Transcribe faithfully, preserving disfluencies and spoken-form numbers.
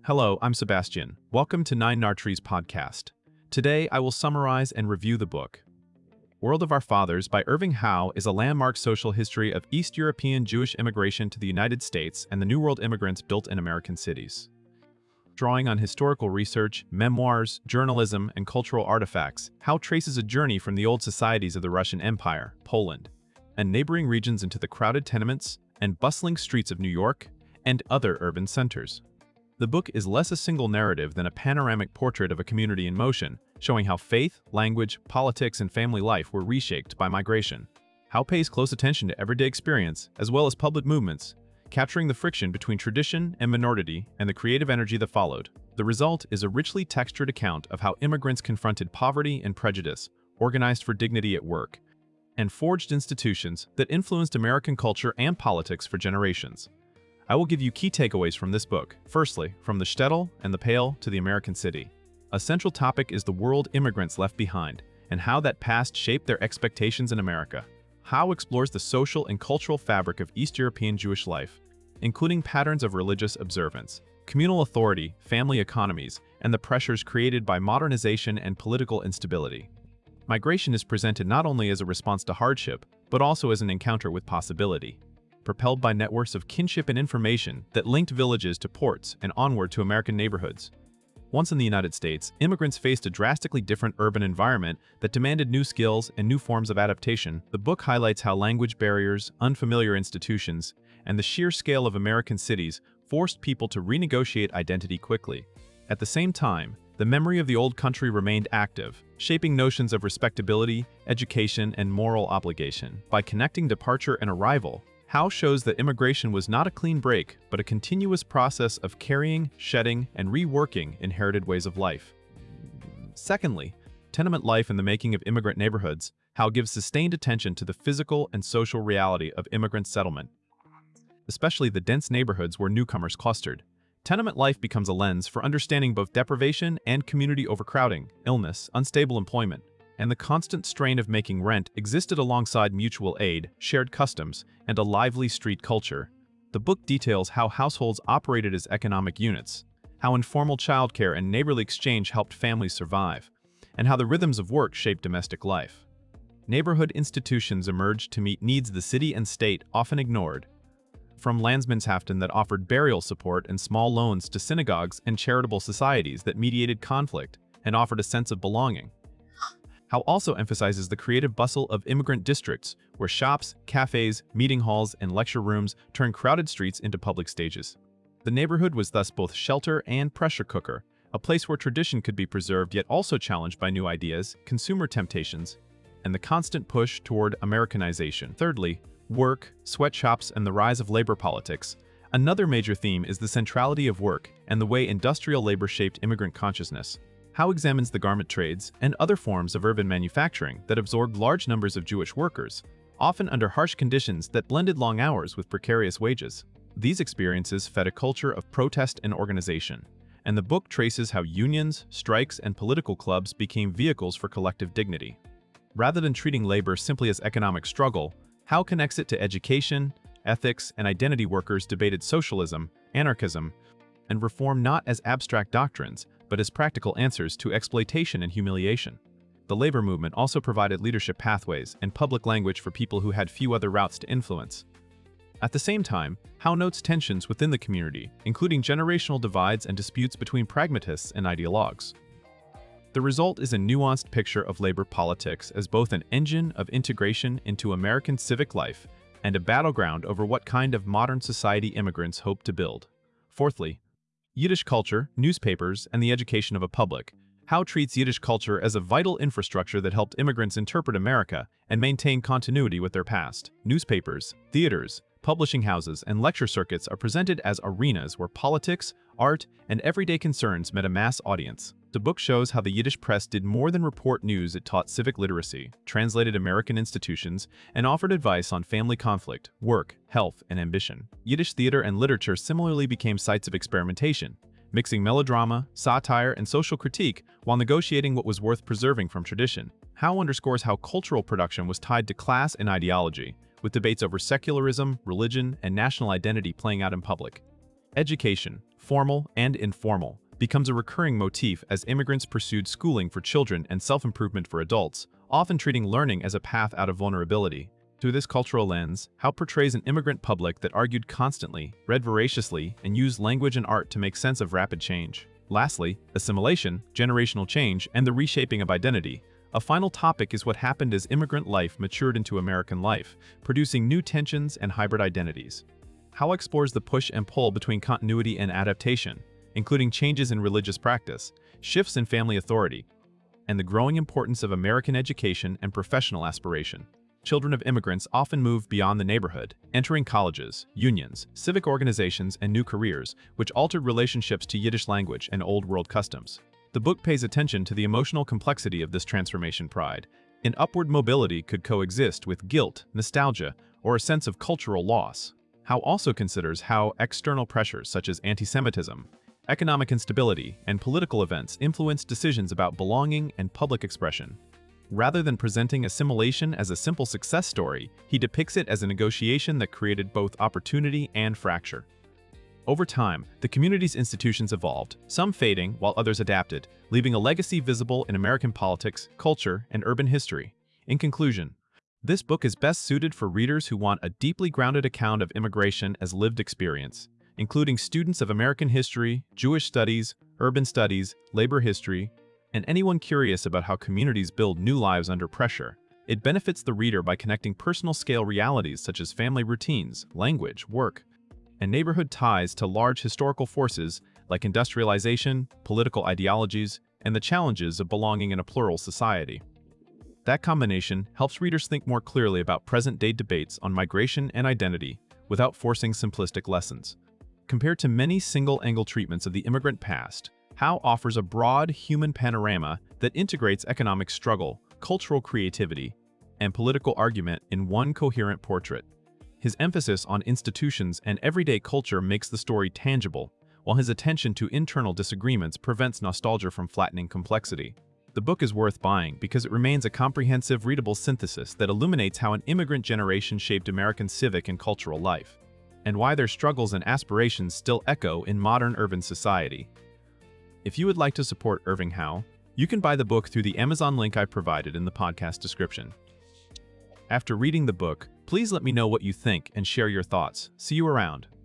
Hello, I'm Sebastian. Welcome to Nine Nartrees podcast. Today, I will summarize and review the book. World of Our Fathers by Irving Howe is a landmark social history of East European Jewish immigration to the United States and the New World immigrants built in American cities. Drawing on historical research, memoirs, journalism, and cultural artifacts, Howe traces a journey from the old societies of the Russian Empire, Poland, and neighboring regions into the crowded tenements and bustling streets of New York and other urban centers. The book is less a single narrative than a panoramic portrait of a community in motion, showing how faith, language, politics, and family life were reshaped by migration. Howe pays close attention to everyday experience, as well as public movements, capturing the friction between tradition and modernity and the creative energy that followed. The result is a richly textured account of how immigrants confronted poverty and prejudice, organized for dignity at work, and forged institutions that influenced American culture and politics for generations. I will give you key takeaways from this book. Firstly, from the shtetl and the pale to the American city. A central topic is the world immigrants left behind, and how that past shaped their expectations in America. Howe explores the social and cultural fabric of East European Jewish life, including patterns of religious observance, communal authority, family economies, and the pressures created by modernization and political instability. Migration is presented not only as a response to hardship, but also as an encounter with possibility. Propelled by networks of kinship and information that linked villages to ports and onward to American neighborhoods. Once in the United States, immigrants faced a drastically different urban environment that demanded new skills and new forms of adaptation. The book highlights how language barriers, unfamiliar institutions, and the sheer scale of American cities forced people to renegotiate identity quickly. At the same time, the memory of the old country remained active, shaping notions of respectability, education, and moral obligation. By connecting departure and arrival, Howe shows that immigration was not a clean break, but a continuous process of carrying, shedding, and reworking inherited ways of life. Secondly, tenement life in the making of immigrant neighborhoods. Howe gives sustained attention to the physical and social reality of immigrant settlement, especially the dense neighborhoods where newcomers clustered. Tenement life becomes a lens for understanding both deprivation and community overcrowding, illness, unstable employment, and the constant strain of making rent existed alongside mutual aid, shared customs, and a lively street culture. The book details how households operated as economic units, how informal childcare and neighborly exchange helped families survive, and how the rhythms of work shaped domestic life. Neighborhood institutions emerged to meet needs the city and state often ignored, from Landsmannshaften that offered burial support and small loans to synagogues and charitable societies that mediated conflict and offered a sense of belonging. Howe also emphasizes the creative bustle of immigrant districts, where shops, cafes, meeting halls, and lecture rooms turn crowded streets into public stages. The neighborhood was thus both shelter and pressure cooker, a place where tradition could be preserved yet also challenged by new ideas, consumer temptations, and the constant push toward Americanization. Thirdly, work, sweatshops, and the rise of labor politics. Another major theme is the centrality of work and the way industrial labor shaped immigrant consciousness. Howe examines the garment trades and other forms of urban manufacturing that absorbed large numbers of Jewish workers, often under harsh conditions that blended long hours with precarious wages. These experiences fed a culture of protest and organization, and the book traces how unions, strikes, and political clubs became vehicles for collective dignity. Rather than treating labor simply as economic struggle, Howe connects it to education, ethics, and identity. Workers debated socialism, anarchism, and reform not as abstract doctrines, but as practical answers to exploitation and humiliation. The labor movement also provided leadership pathways and public language for people who had few other routes to influence. At the same time, Howe notes tensions within the community, including generational divides and disputes between pragmatists and ideologues. The result is a nuanced picture of labor politics as both an engine of integration into American civic life and a battleground over what kind of modern society immigrants hope to build. Fourthly, Yiddish culture, newspapers, and the education of a public. Howe treats Yiddish culture as a vital infrastructure that helped immigrants interpret America and maintain continuity with their past. Newspapers, theaters, publishing houses, and lecture circuits are presented as arenas where politics, art, and everyday concerns met a mass audience. The book shows how the Yiddish press did more than report news. It taught civic literacy, translated American institutions, and offered advice on family conflict, work, health, and ambition. Yiddish theater and literature similarly became sites of experimentation, mixing melodrama, satire, and social critique while negotiating what was worth preserving from tradition. Howe underscores how cultural production was tied to class and ideology, with debates over secularism, religion, and national identity playing out in public. Education. formal and informal, becomes a recurring motif as immigrants pursued schooling for children and self-improvement for adults, often treating learning as a path out of vulnerability. Through this cultural lens, Howe portrays an immigrant public that argued constantly, read voraciously, and used language and art to make sense of rapid change. Lastly, assimilation, generational change, and the reshaping of identity. A final topic is what happened as immigrant life matured into American life, producing new tensions and hybrid identities. Howe explores the push and pull between continuity and adaptation, including changes in religious practice, shifts in family authority, and the growing importance of American education and professional aspiration. Children of immigrants often move beyond the neighborhood, entering colleges, unions, civic organizations, and new careers, which altered relationships to Yiddish language and Old World customs. The book pays attention to the emotional complexity of this transformation pride. An upward mobility could coexist with guilt, nostalgia, or a sense of cultural loss. Howe also considers how external pressures such as anti-Semitism, economic instability, and political events influence decisions about belonging and public expression. Rather than presenting assimilation as a simple success story, he depicts it as a negotiation that created both opportunity and fracture. Over time, the community's institutions evolved, some fading while others adapted, leaving a legacy visible in American politics, culture, and urban history. In conclusion, this book is best suited for readers who want a deeply grounded account of immigration as lived experience, including students of American history, Jewish studies, urban studies, labor history, and anyone curious about how communities build new lives under pressure. It benefits the reader by connecting personal-scale realities such as family routines, language, work, and neighborhood ties to large historical forces like industrialization, political ideologies, and the challenges of belonging in a plural society. That combination helps readers think more clearly about present-day debates on migration and identity without forcing simplistic lessons. Compared to many single-angle treatments of the immigrant past, Howe offers a broad human panorama that integrates economic struggle, cultural creativity, and political argument in one coherent portrait. His emphasis on institutions and everyday culture makes the story tangible, while his attention to internal disagreements prevents nostalgia from flattening complexity. The book is worth buying because it remains a comprehensive, readable synthesis that illuminates how an immigrant generation shaped American civic and cultural life, and why their struggles and aspirations still echo in modern urban society. If you would like to support Irving Howe, you can buy the book through the Amazon link I provided in the podcast description. After reading the book, please let me know what you think and share your thoughts. See you around.